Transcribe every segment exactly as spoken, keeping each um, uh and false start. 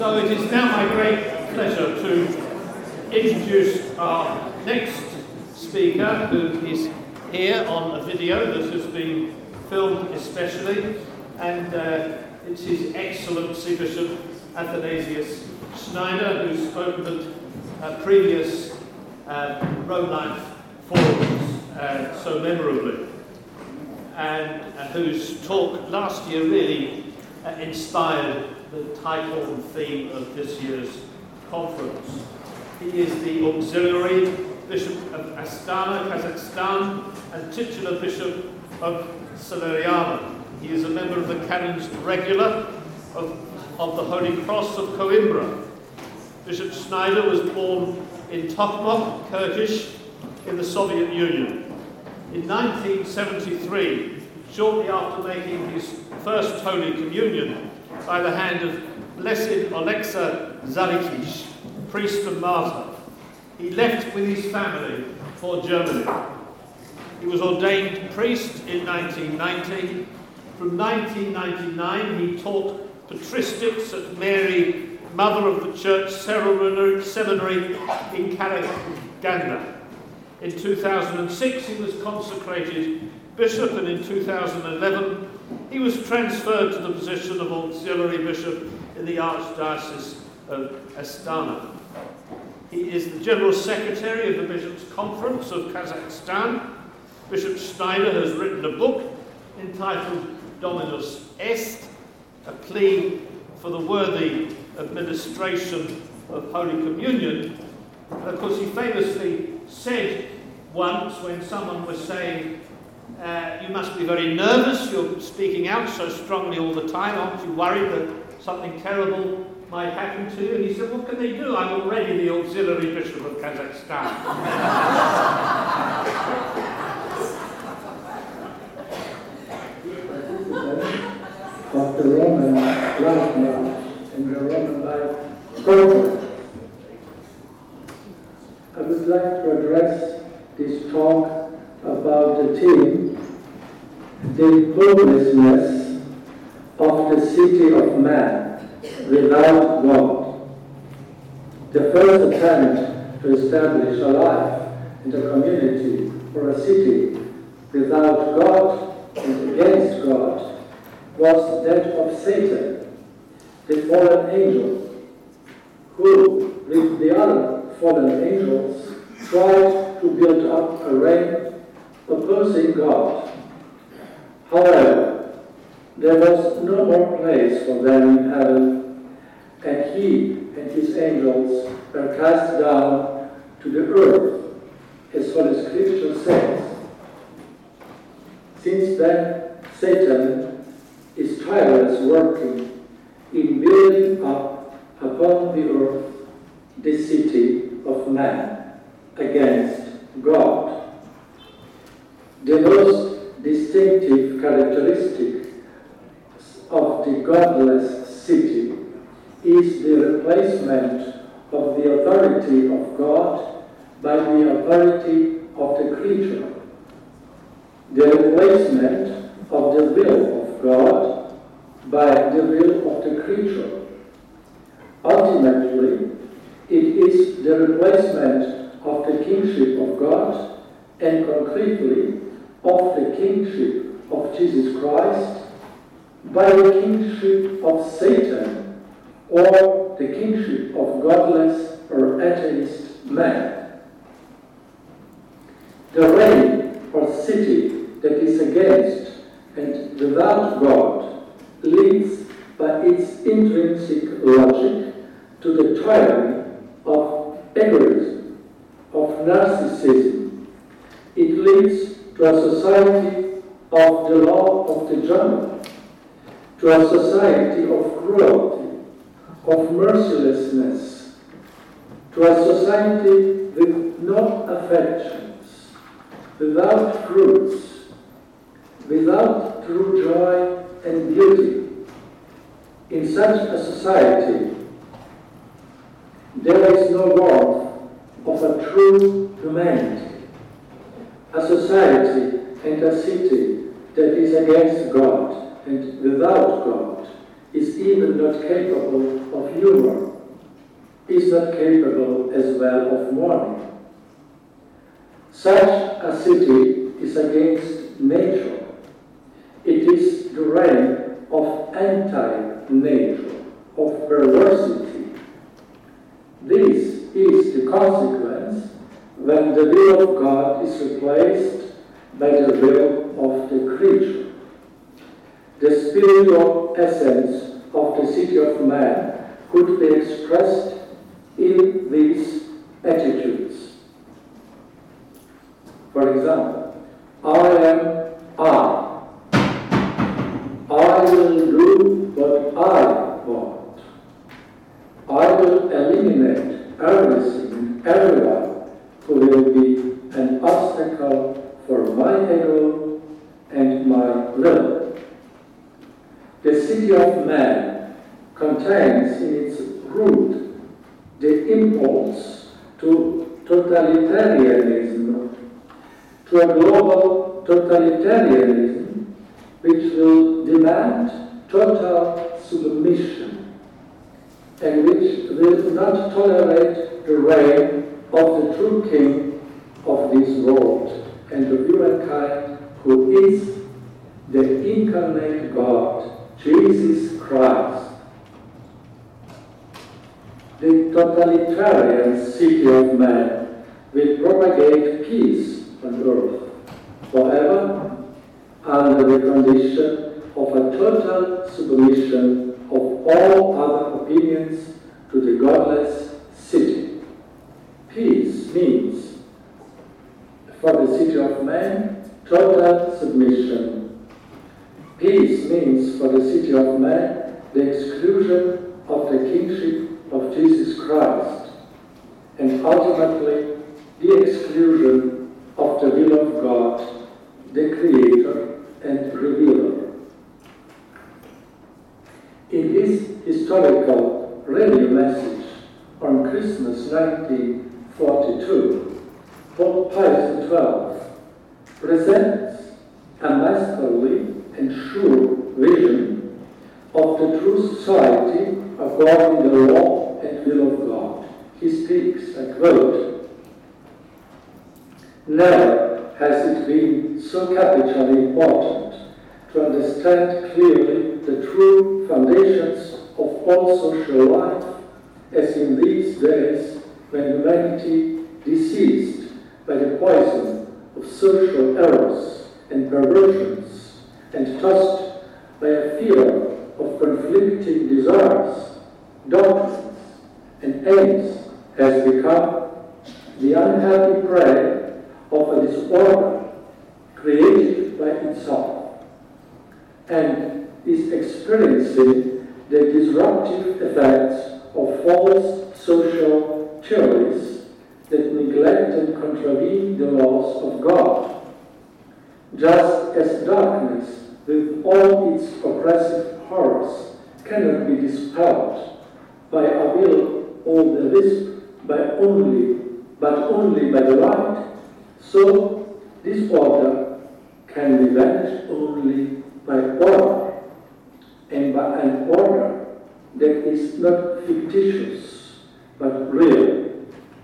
So it is now my great pleasure to introduce our next speaker, who is here on a video that has been filmed especially, and uh, it's His Excellency Bishop Athanasius Schneider, who's spoken at uh, previous uh, Rome Life forums uh, so memorably, and uh, whose talk last year really uh, inspired the title and theme of this year's conference. He is the Auxiliary Bishop of Astana, Kazakhstan, and titular Bishop of Saleriana. He is a member of the Canons Regular of, of the Holy Cross of Coimbra. Bishop Schneider was born in Tokmak, Kyrgyz, in the Soviet Union. In nineteen seventy-three, shortly after making his first Holy Communion by the hand of Blessed Alexa Zalikish, priest and martyr, he left with his family for Germany. He was ordained priest in nineteen ninety. From nineteen ninety-nine, he taught patristics at Mary, Mother of the Church Seminary in Karaganda. In two thousand six, he was consecrated bishop, and in two thousand eleven, he was transferred to the position of auxiliary bishop in the Archdiocese of Astana. He is the General Secretary of the Bishops' Conference of Kazakhstan. Bishop Schneider has written a book entitled Dominus Est, a plea for the worthy administration of Holy Communion. And of course, he famously said once, when someone was saying, uh, you must be very nervous, you're speaking out so strongly all the time, aren't you worried that something terrible might happen to you? And he said, what can they do? I'm already the Auxiliary Bishop of Kazakhstan. Of the Roman life now and the Roman life conference. I would like to address this talk about the theme, the hopelessness of the city of man without God. The first attempt to establish a life and a community or a city without God and against God was that of Satan, the fallen angel, who, with the other fallen angels, tried to build up a reign opposing God. However, there was no more place for them in heaven, and he and his angels were cast down to the earth, as Holy Scripture says. Since then, Satan is tireless working in building up upon the earth the city of man against God. The most distinctive characteristic of the godless city is the replacement of the authority of God by the authority of the creature, the replacement of the will of God by the will of the creature. Ultimately, it is the replacement of the kingship of God, and concretely of the kingship of Jesus Christ, by the kingship of Satan, or the kingship of godless or atheist man. The reign or city that is against and without God leads by its intrinsic logic to the tyranny of egoism, of narcissism. It leads to a society of the law of the jungle, to a society of cruelty, of mercilessness, to a society with no affections, without fruits, without true joy and beauty. In such a society, there is no warmth of a true humanity. A society and a city that is against God and without God is even not capable of humor, is not capable as well of mourning. Such a city is against nature. It is the reign of anti-nature, of perversity. This is the consequence when the will of God is replaced by the will of the creature. The spiritual essence of the city of man could be expressed in these attitudes. For example, I am I. I will do what I want. I will eliminate everything and everyone who will be an obstacle for my ego and my will. The city of man contains in its root the impulse to totalitarianism, to a global totalitarianism which will demand total submission and which will not tolerate the reign of the true king of this world and of humankind, who is the incarnate God, Jesus Christ. The totalitarian city of man will propagate peace on earth forever under the condition of a total submission of all other opinions to the godless city. Peace means, for the city of man, total submission. Peace means, for the city of man, the exclusion of the kingship of Jesus Christ, and ultimately the exclusion of the will of God, the Creator and Revealer. In his historical radio message on Christmas nineteen forty-two, Pope Pius the twelfth presents a masterly and sure vision of the true society according to the law and will of God. He speaks, I quote, "Never has it been so capitally important to understand clearly the true foundations of all social life as in these days when humanity, diseased by the poison of social errors and perversions and tossed by a fear of conflicting desires, doctrines, and aims, has become the unhappy prey of a disorder created by itself, and is experiencing the disruptive effects of false social theories that neglect and contravene the laws of God. Just as darkness, with all its oppressive horrors, cannot be dispelled by a will or the wisp, by only, but only by the light, so disorder can be banished only by order, and by an order that is not fictitious, but real.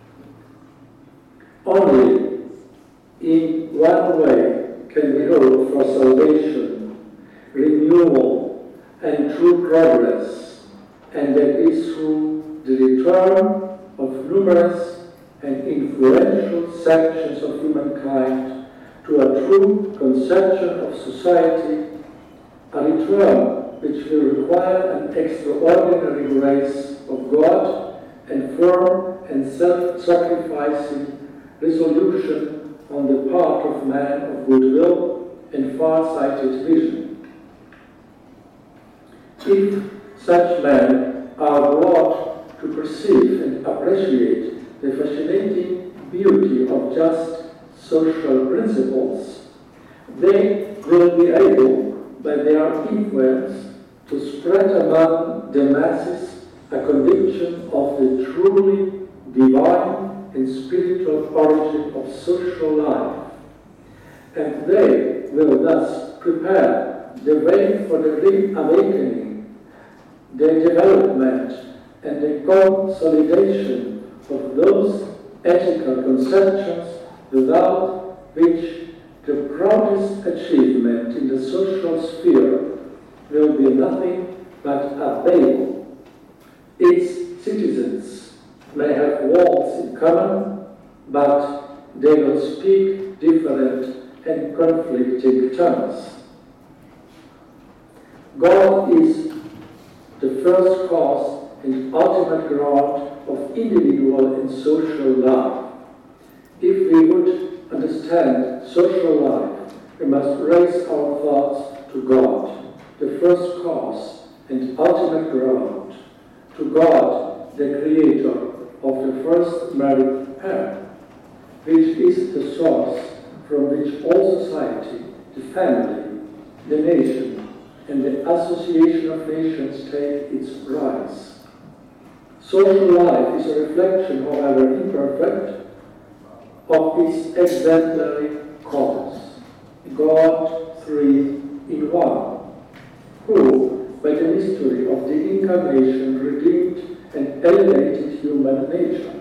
Only in one way can we hope for salvation, renewal, and true progress, and that is through the return of numerous and influential sections of humankind to a true conception of society, a return which will require an extraordinary grace of God and firm and self-sacrificing resolution on the part of man of goodwill and far-sighted vision. If such men are brought to perceive and appreciate the fascinating beauty of just social principles, they will be able, by their influence, to spread among the masses a conviction of the truly divine and spiritual origin of social life, and they will thus prepare the way for the great awakening the development and the consolidation of those ethical conceptions without which the proudest achievement in the social sphere will be nothing but a babel. Its citizens may have walls in common, but they will speak different and conflicting tongues. God is the first cause and ultimate ground of individual and social life. If we would understand social life, we must raise our thoughts to God, the first cause and ultimate ground, to God, the creator of the first married pair, which is the source from which all society, the family, the nation, and the association of nations take its rise. Social life is a reflection, however imperfect, of its exemplary cause, God three in one, who, by the mystery of the Incarnation, redeemed and elevated human nature,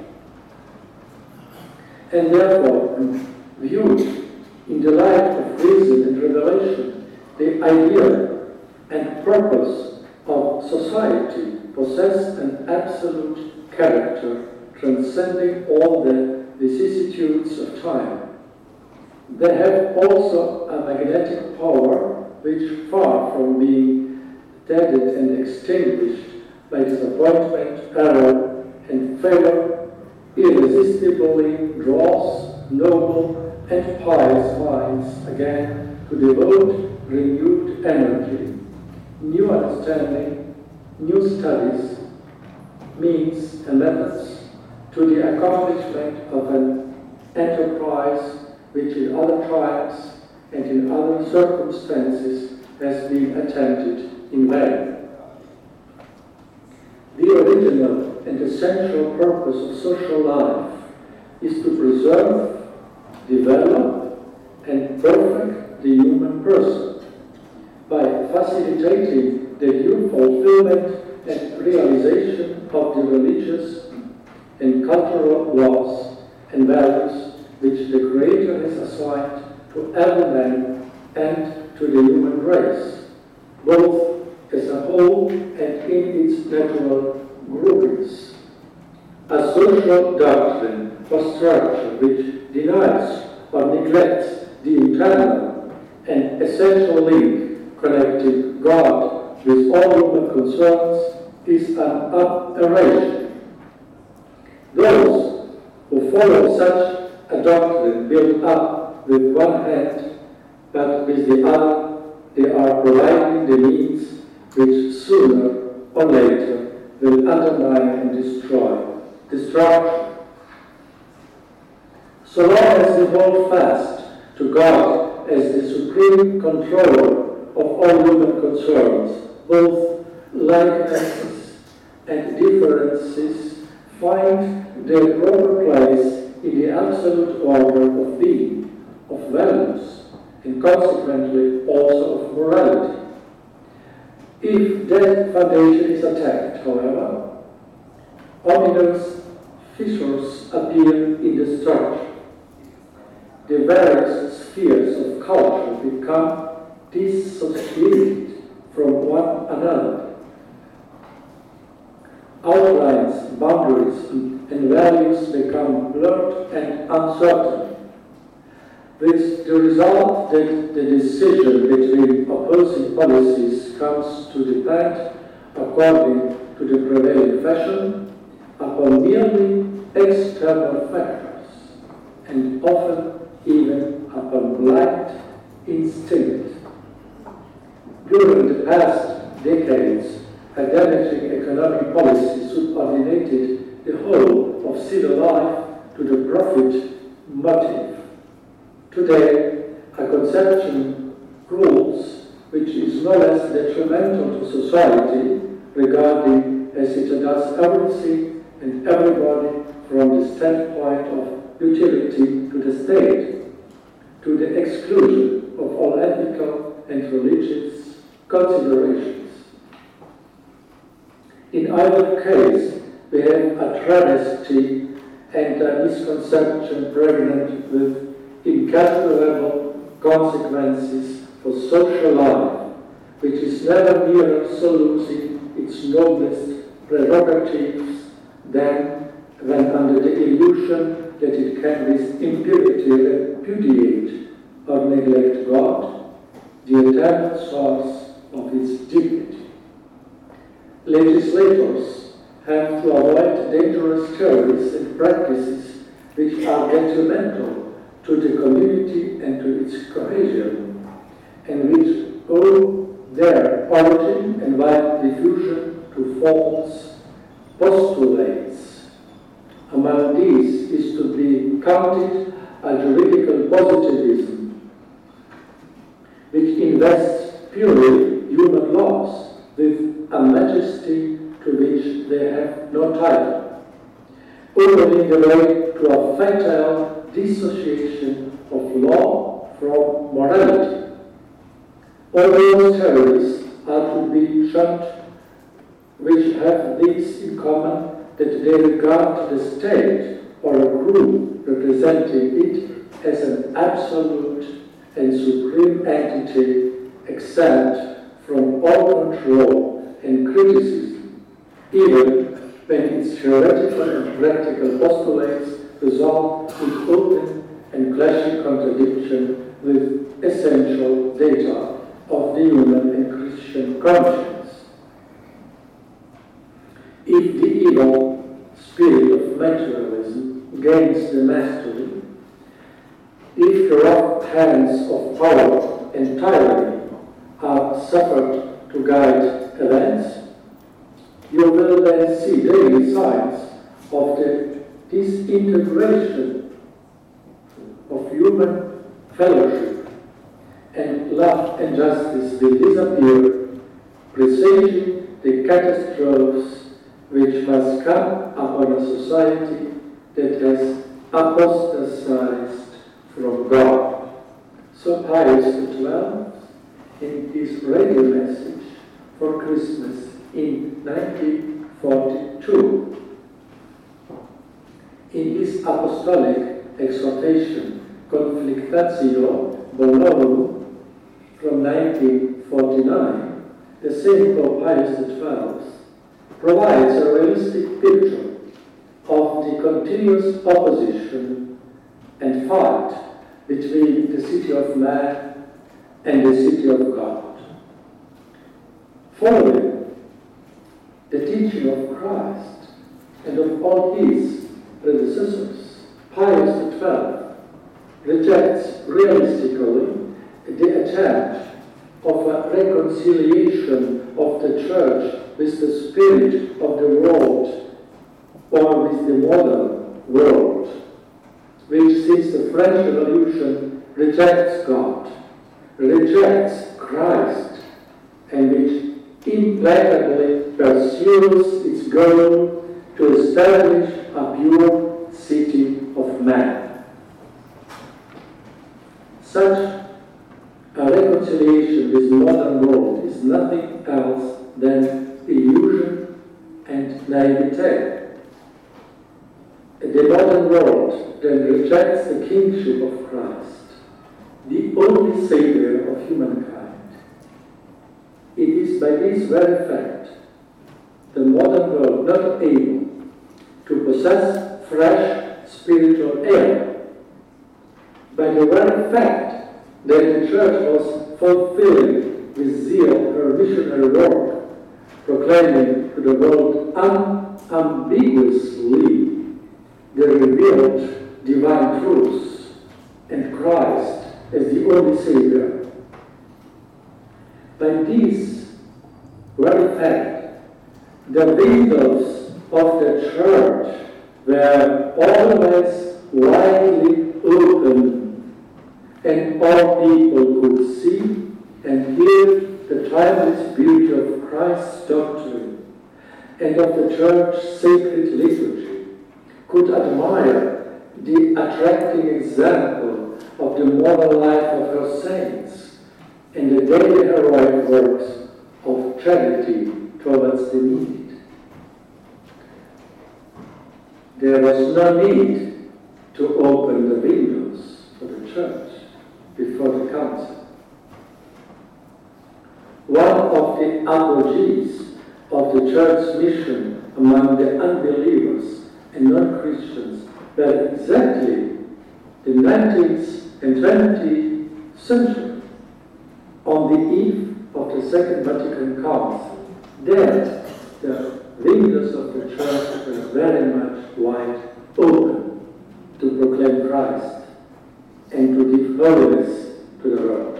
and therefore viewed in the light of reason and revelation the idea and purpose of society possess an absolute character transcending all the vicissitudes of time. They have also a magnetic power which, far from being deadened and extinguished by disappointment, error, and failure, irresistibly draws noble and pious minds again to devote renewed energy, new understanding, new studies, means and methods to the accomplishment of an enterprise which in other times and in other circumstances has been attempted in vain. The original and essential purpose of social life is to preserve, develop, and perfect the human person by facilitating the due fulfillment and realization of the religious and cultural laws and values which the Creator has assigned to every man and to the human race, both as a whole and in its natural groupings. A social doctrine or structure which denies or neglects the internal and essential link connecting God with all human concerns is an aberration. Those who follow such a doctrine built up with one hand, but with the other, they are providing the means which sooner or later will undermine and destroy. Destruction. So long as we hold fast to God as the supreme controller of all human concerns, both likenesses and differences find their proper place in the absolute order of being, of values, and consequently also of morality. If that foundation is attacked, however, ominous fissures appear in the structure. The various spheres of culture become dissociated from one another. Outlines, boundaries, and values become blurred and uncertain, with the result that the decision between opposing policies comes to depend, according to the prevailing fashion, upon merely external factors, and often even upon blind instinct. During the past decades, a damaging economic policy subordinated the whole of civil life to the profit motive. Today, a conception rules which is no less detrimental to society, regarding as it does everything and everybody from the standpoint of utility to the state, to the exclusion of all ethical and religious considerations. In either case, we have a travesty and a misconception pregnant with incalculable consequences for social life, which is never nearer so losing its noblest prerogatives than when under the illusion that it can with impunity repudiate or neglect God, the eternal source of its dignity. Legislators have to avoid dangerous theories and practices which are detrimental to the community and to its cohesion, and which owe their origin and wide diffusion to false postulates. Among these is to be counted a juridical positivism, which invests purely human laws with a majesty to which they have no title, opening the way to a fatal dissociation of law from morality. All those theories are to be shunned which have this in common, that they regard the state or a group representing it as an absolute and supreme entity exempt from all control and criticism, even when its theoretical and practical postulates result in open and clashing contradiction with essential data of the human and Christian conscience. If the evil spirit of materialism gains the mastery, if the rough hands of power and tyranny are suffered to guide events, you will then see daily signs of the disintegration of human fellowship, and love and justice will disappear, presaging the catastrophes which must come upon a society that has apostatized from God. So Pius the twelfth, in his radio message for Christmas in nineteen forty-two, in his apostolic exhortation Conflictatio Bonorum from nineteen forty-nine, the same Pope Pius the twelfth provides a realistic picture of the continuous opposition and fight between the city of man and the city of God. Following the teaching of Christ and of all his predecessors, Pius the twelfth rejects realistically the attempt of a reconciliation of the Church with the spirit of the world or with the modern world, which since the French Revolution rejects God, rejects Christ, and which implacably pursues its goal to establish a pure city of man. Such a reconciliation with the modern world is nothing else than illusion and naivete. The modern world then rejects the kingship of Christ, the only Savior of humankind. It is by this very fact the modern world not able to possess fresh spiritual air, by the very fact that the Church was fulfilling with zeal her missionary work, proclaiming to the world unambiguously the revealed divine truths and Christ as the only Savior. By this very fact, the windows of the Church were always widely open, and all people could see and hear the timeless beauty of Christ's doctrine and of the Church's sacred liturgy, could admire the attracting example of the moral life of her saints and the daily heroic works of charity towards the needy. there was no need to open the windows for the church before the council. One of the apogees of the church's mission among the unbelievers and non-Christians were exactly the nineteenth and twentieth century, on the eve of the Second Vatican Council. There, the windows of the church were very much wide open to proclaim Christ and to give holiness to the world.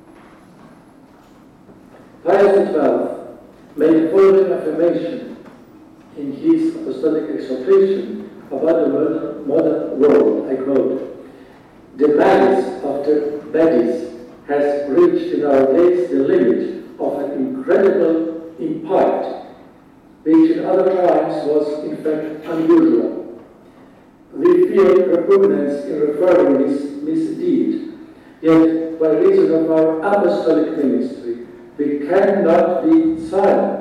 Pius the twelfth made the following affirmation in his apostolic exhortation about the modern, modern world. I quote, "The malice of the baddies has reached in our days the limit of an incredible impiety, which in other times was in fact unusual. We feel repugnance in referring this misdeed, yet by reason of our apostolic ministry, we cannot be silent.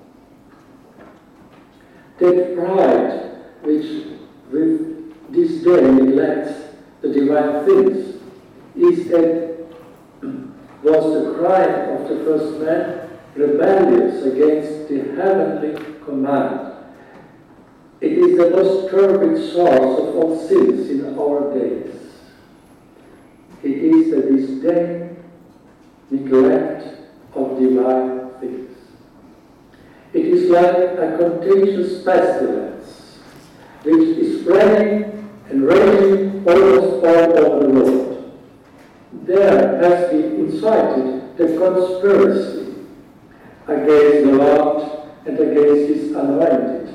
That pride which with disdain neglects the divine things is that was the crime of the first man, rebellious against the heavenly command. It is the most turbid source of all sins in our days. It is the disdain, neglect of divine things. It is like a contagious pestilence which is spreading and raging almost all over the world. There has been incited the conspiracy against the Lord and against His anointed.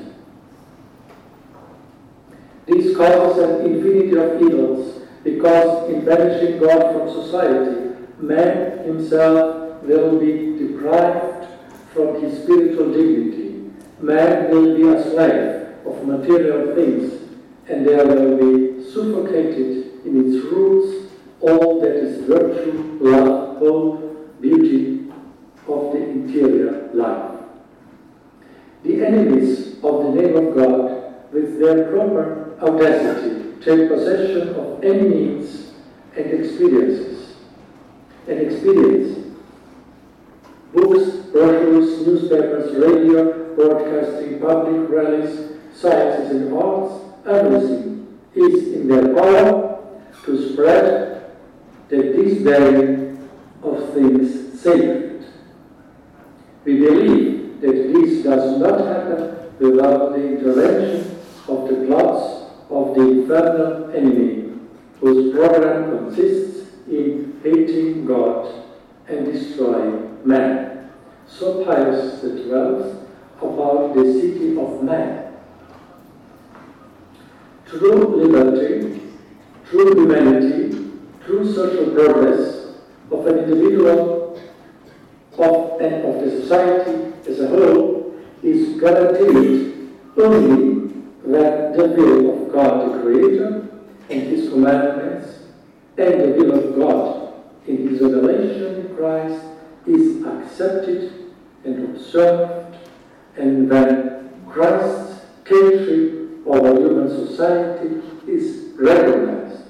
This causes an infinity of evils, because in banishing God from society, man himself will be deprived from his spiritual dignity. Man will be a slave of material things, and there will be suffocated in its roots all that is virtue, love, hope, beauty of the interior life. The enemies of the name of God, with their proper audacity, take possession of any means and experiences. And experience. Books, brochures, newspapers, radio, broadcasting, public rallies, sciences and arts, everything is in their power to spread the disdain of things sacred. We believe that this does not happen without the intervention of the plots of the infernal enemy, whose program consists in hating God and destroying man." So Pius the twelfth about the city of man. True liberty, true humanity, true social progress of an individual of, and of the society as a whole is guaranteed only when the will of God the Creator and His commandments and the will of God in His revelation in Christ is accepted and observed, and when Christ's kingship over human society is recognized.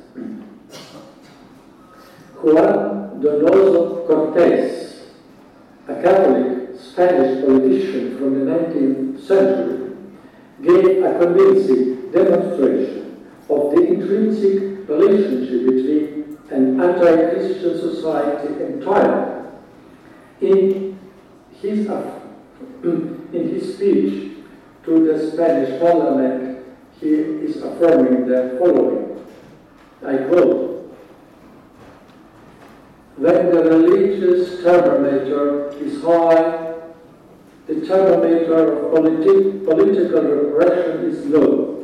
Juan Donoso Cortés, a Catholic Spanish politician from the nineteenth century, gave a convincing demonstration of the intrinsic relationship between an anti-Christian society and tyranny. In his, in his speech to the Spanish Parliament, he is affirming the following. I quote, "When the religious thermometer is high, the thermometer of politi- political repression is low.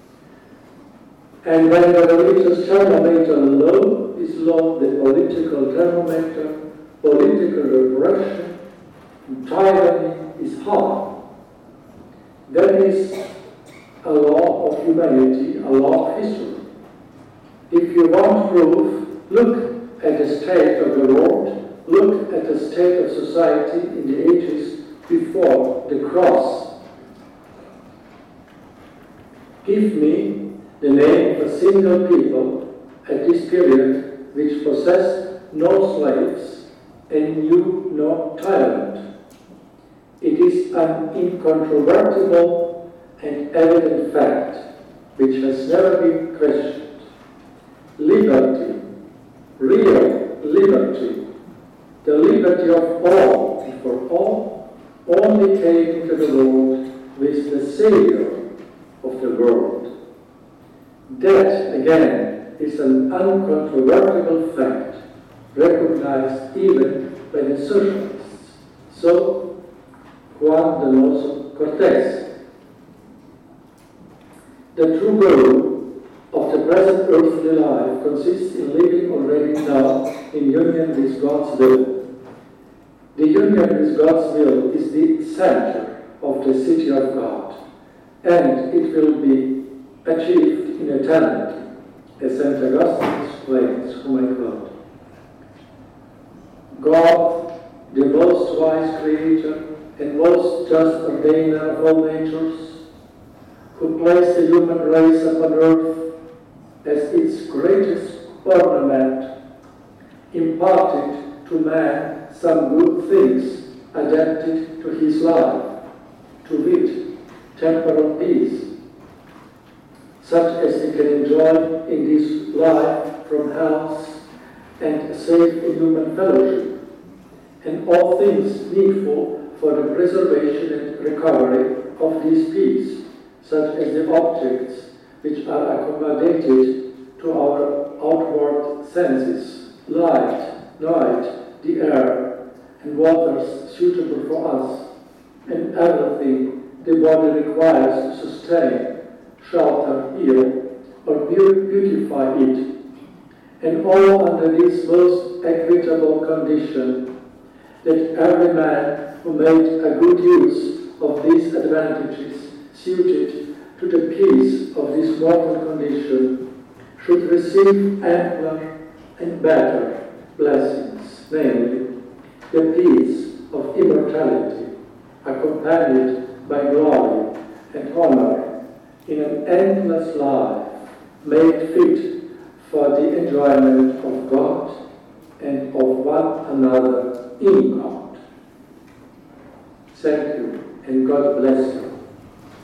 And when the religious thermometer low is low, the political thermometer, political repression, and tyranny is high. That is a law of humanity, a law of history. If you want proof, look at the state of the world, look at the state of society in the ages before the cross. Give me the name of a single people at this period which possessed no slaves and knew no tyrant. It is an incontrovertible and evident fact which has never been questioned. Liberty, real liberty, the liberty of all and for all, only came into the world with the Savior of the world. That, again, is an uncontrovertible fact, recognized even by the socialists. So, Juan Donoso Cortés. The true goal of the present earthly life consists in living already now in union with God's will. The union with God's will is the center of the city of God, and it will be achieved in eternity, as Saint Augustine explains, whom I quote. God, the most wise creator and most just ordainer of all natures, who placed the human race upon earth as its greatest ornament, imparted to man some good things adapted to his life, to wit, temporal peace, such as he can enjoy in this life from health and safe in human fellowship, and all things needful for the preservation and recovery of this peace, such as the objects which are accommodated to our outward senses, light, light, the air, and waters suitable for us, and everything the body requires to sustain, shelter, heal, or beautify it, and all under this most equitable condition, that every man who made a good use of these advantages suited to the peace of this mortal condition should receive ampler and better blessings, namely, the peace of immortality, accompanied by glory and honor in an endless life, made fit for the enjoyment of God and of one another in God. Thank you, and God bless you.